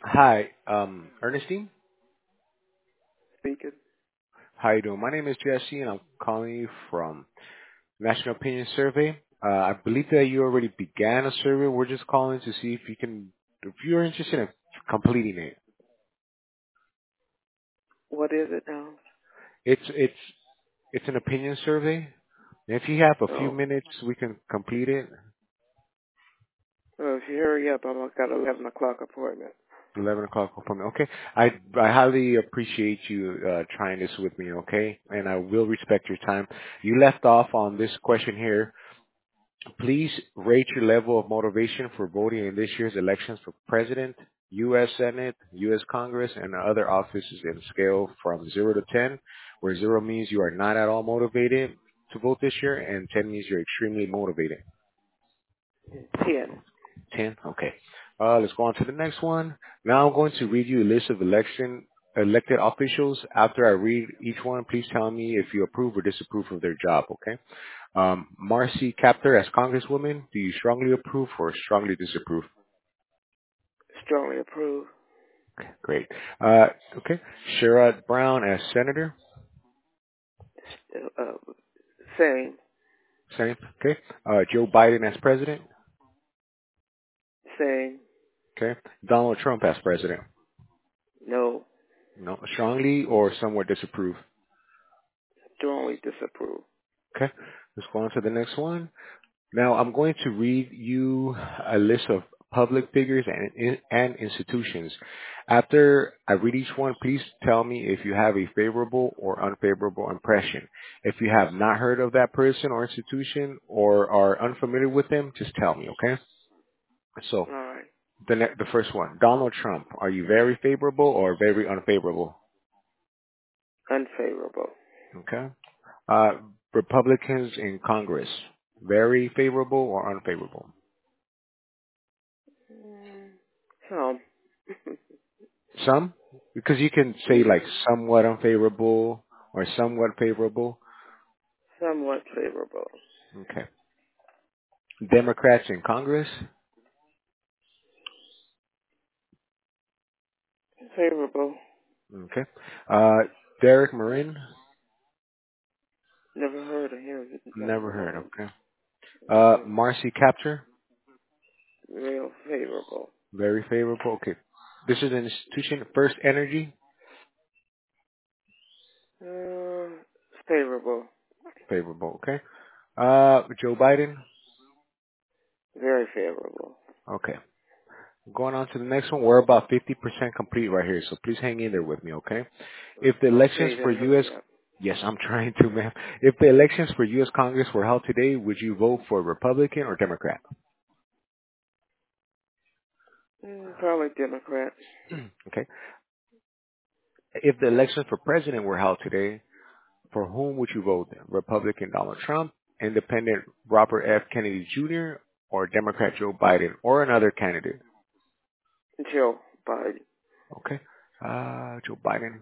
Hi, Ernestine. Speaking. How you doing? My name is Jesse, and I'm calling you from National Opinion Survey. I believe that you already began a survey. We're just calling to see if you're interested in completing it. What is it now? It's it's it's an opinion survey. If you have a few Oh, minutes, we can complete it. well, if you hurry up, I've got 11 o'clock appointment. 11 o'clock appointment. Okay. I highly appreciate you trying this with me. Okay, and I will respect your time. You left off on this question here. Please rate your level of motivation for voting in this year's elections for President, U.S. Senate, U.S. Congress, and other offices in a scale from 0 to 10, where 0 means you are not at all motivated to vote this year, and 10 means you're extremely motivated. 10. 10? Okay. Let's go on to the next one. Now I'm going to read you a list of elected officials. After I read each one, please tell me if you approve or disapprove of their job, okay? Marcy Kaptur as Congresswoman, do you strongly approve or strongly disapprove? Strongly approve. Great. Uh, okay. Sherrod Brown as Senator, Same. same. Okay. Joe Biden as President, Same. okay. Donald Trump as President, No. no, strongly or somewhat disapprove. Strongly disapprove. Okay. Let's go on to the next one. Now, I'm going to read you a list of public figures and institutions. After I read each one, please tell me if you have a favorable or unfavorable impression. If you have not heard of that person or institution or are unfamiliar with them, just tell me, okay? So, All right. the first one, Donald Trump. Are you very favorable or very unfavorable? Unfavorable. Okay. Uh, Republicans in Congress. Very favorable or unfavorable? Mm, some. Some? Because you can say like mm, somewhat unfavorable or somewhat favorable. somewhat favorable. Okay. Democrats in Congress? Favorable. Okay. Uh, Derek Marin? Never heard of him. Never Dr. heard. Moran. Okay. Mm-mm. Marcy Kaptur? Real favorable. Very favorable. Okay. This is an institution. First Energy? Uh, favorable. Favorable. Okay. Joe Biden? Very favorable. Okay. Going on to the next one. We're about 50% complete right here, so please hang in there with me, okay? If the elections Okay, for then U.S. hurry up. Yes, I'm trying to, ma'am. If the elections for U.S. Congress were held today, would you vote for Republican or Democrat? Probably Democrat. Okay. If the elections for president were held today, for whom would you vote? Republican Donald Trump, Independent Robert F. Kennedy Jr., or Democrat Joe Biden, or another candidate? Joe Biden. Okay. Joe Biden.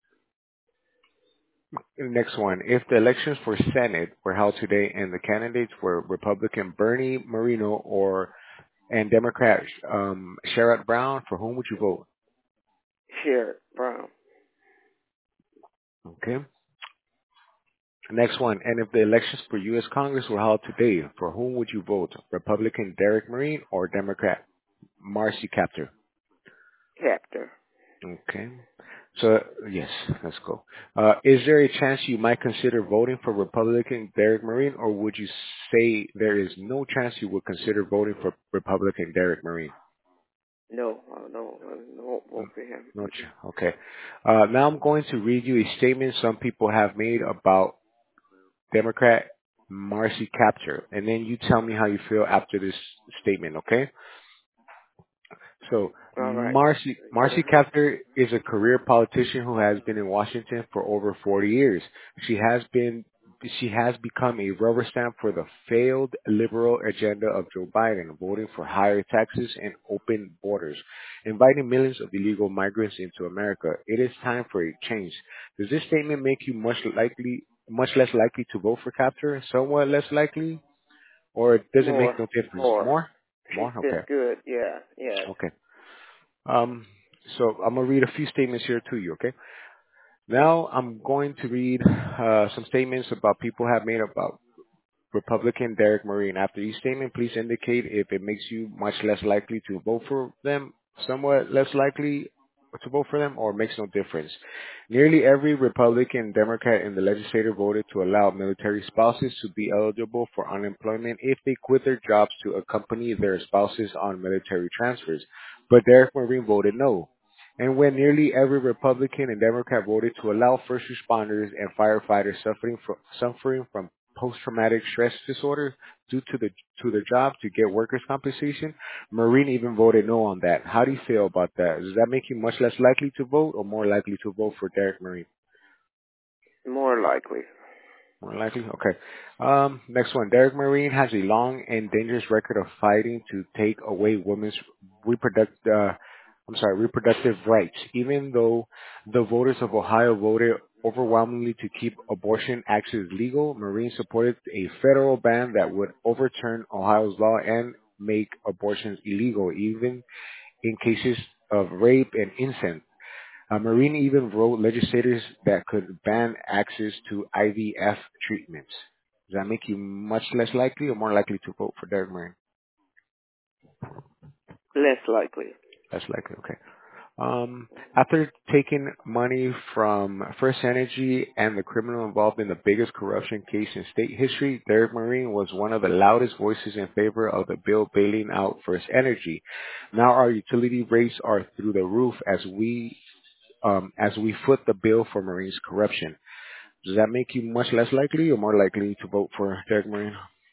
Next one. If the elections for Senate were held today and the candidates were Republican Bernie Moreno and Democrat Sherrod Brown, for whom would you vote? Sherrod Brown. Okay. Next one. And if the elections for U.S. Congress were held today, for whom would you vote? Republican Derek Marine or Democrat Marcy Kaptur? Captor. Okay. So yes, let's go. Is there a chance you might consider voting for Republican Derek Marine, or would you say there is no chance you would consider voting for Republican Derek Marine? No, no, vote for him. No Mm-mm. chance. Okay. Now I'm going to read you a statement some people have made about Democrat Marcy Kaptur, and then you tell me how you feel after this statement. Okay? So All right. Go Marcy ahead. Kaptur is a career politician who has been in Washington for over 40 years. She has become a rubber stamp for the failed liberal agenda of Joe Biden, voting for higher taxes and open borders, inviting millions of illegal migrants into America. It is time for a change. Does this statement make you much less likely to vote for Kaptur? Somewhat less likely, or does it make More. no difference? More. More? She's More? been Okay. good. Yeah. Yes. Okay. So I'm gonna read a few statements here to you. Okay. Now I'm going to read some statements about people have made about Republican Derek Murray. And after each statement, please indicate if it makes you much less likely to vote for them, somewhat less likely to vote for them, or makes no difference. Nearly every Republican and Democrat in the legislature voted to allow military spouses to be eligible for unemployment if they quit their jobs to accompany their spouses on military transfers. But Derek Murray voted no. And when nearly every Republican and Democrat voted to allow first responders and firefighters suffering from post-traumatic stress disorder due to the job to get workers' compensation, Marine even voted no on that. How do you feel about that? Does that make you much less likely to vote or more likely to vote for Derek Marine? More likely. More likely? Okay. Next one. Derek Marine has a long and dangerous record of fighting to take away women's reproductive rights. Even though the voters of Ohio voted overwhelmingly to keep abortion access legal, Marine supported a federal ban that would overturn Ohio's law and make abortions illegal, even in cases of rape and incest. Marine even wrote legislators that could ban access to IVF treatments. Does that make you much less likely or more likely to vote for Derek Marine? Less likely. Less likely, okay. After taking money from First Energy and the criminal involved in the biggest corruption case in state history, Derek Marine was one of the loudest voices in favor of the bill bailing out First Energy. Now our utility rates are through the roof as we foot the bill for Marine's corruption. Does that make you much less likely or more likely to vote for Derek Marine?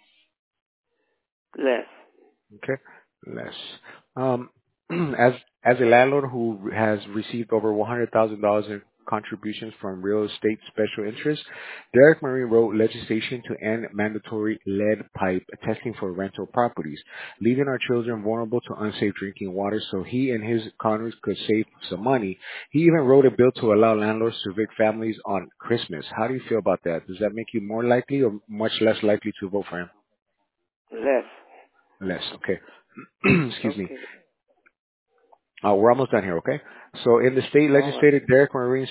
Less. Okay, less. Um, as as a landlord who has received over $100,000 in contributions from real estate special interests, Derek Murray wrote legislation to end mandatory lead pipe testing for rental properties, leaving our children vulnerable to unsafe drinking water so he and his Congress could save some money. He even wrote a bill to allow landlords to evict families on Christmas. How do you feel about that? Does that make you more likely or much less likely to vote for him? Less. Less, okay. Excuse me. Okay. We're almost done here, okay? So in the state All right. legislature, Derek Marine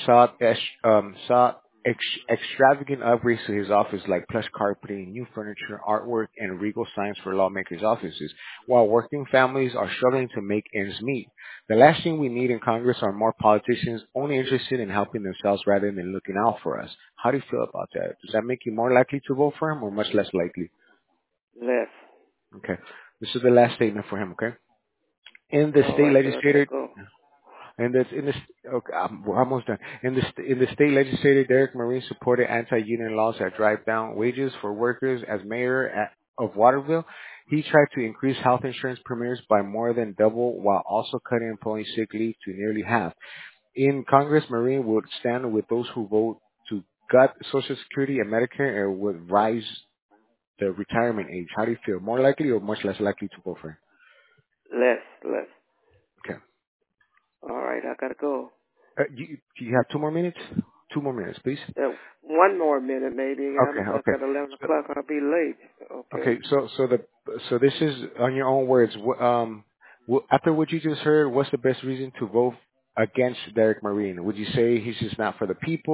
extravagant upgrades to his office like plush carpeting, new furniture, artwork, and regal signs for lawmakers' offices, while working families are struggling to make ends meet. The last thing we need in Congress are more politicians only interested in helping themselves rather than looking out for us. How do you feel about that? Does that make you more likely to vote for him or much less likely? Less. Okay. This is the last statement for him, okay? In the All state right, then I gotta legislature, go. and that's in this. Okay, we're almost done. In the state legislature, Derek Marine supported anti-union laws that drive down wages for workers. As of Waterville, he tried to increase health insurance premiums by more than double, while also cutting employee sick leave to nearly half. In Congress, Marine would stand with those who vote to gut Social Security and Medicare, and would rise the retirement age. How do you feel? More likely or much less likely to vote for him? Less. Less. Okay. All right, I gotta go. You have 2 more minutes? 2 more minutes, please. One more minute, maybe. Okay, I'm okay. at 11 So, o'clock. I'll be late. Okay. okay, so this is on your own words. After what you just heard, what's the best reason to vote against Derek Marine? Would you say he's just not for the people,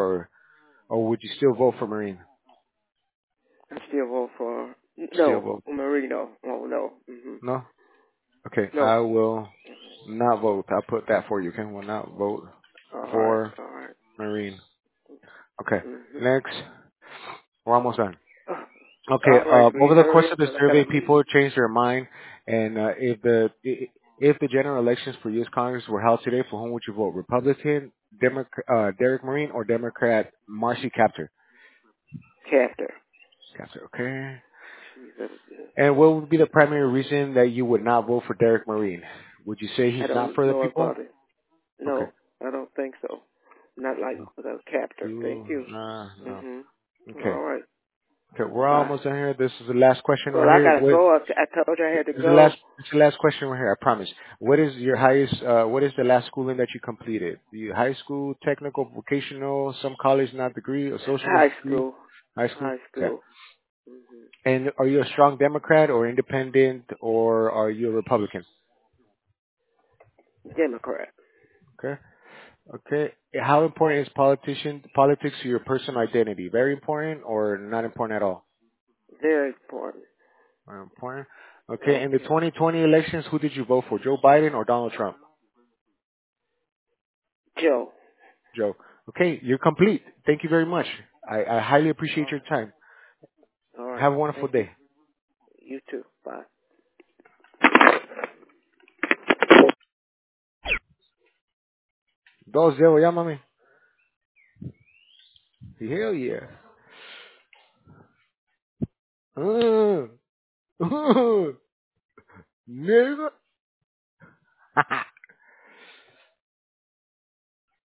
or would you still vote for Marine? I still vote for Still no vote? Marino. Oh no. No? Okay, No. I will not vote. I'll put that for you. Okay, will not vote All right. for All right. Marine. Okay, Mhm. next. We're almost done. Uh, Okay. All right, Over please the course hurry of up, the 'cause I survey, gotta leave. people changed their mind, and if the general elections for U.S. Congress were held today, for whom would you vote? Republican, Derek Marine, or Democrat Marcy Kaptur? Captor. Kaptur. Okay. Jesus. And what would be the primary reason that you would not vote for Derek Marine? Would you say I he's not don't for the know people? about it. Okay. No, I don't think so. Not like No. the captor. Thank You, you. no. Mhm. Okay. All right. Okay. We're Bye. almost done here. This is the last question Well, right I here. gotta go. I told you I had to This is the last. go. It's the last question right here. I promise. What is your highest? What is the last schooling that you completed? The high school, technical, vocational, some college, not degree, a socialist High degree, school. high school. High Okay. school. Mhm. And are you a strong Democrat or independent, or are you a Republican? Democrat. Okay. Okay. How important is politics to your personal identity? Very important or not important at all? Very important. Very important. Okay. In the Okay. 2020 elections, who did you vote for? Joe Biden or Donald Trump? Joe. Joe. Okay. You're complete. Thank you very much. I highly appreciate All your right. time. All right. Have a wonderful Thank you. day. You too. Bye. Dos zero, llámame. Hell yeah. Uh, nigga.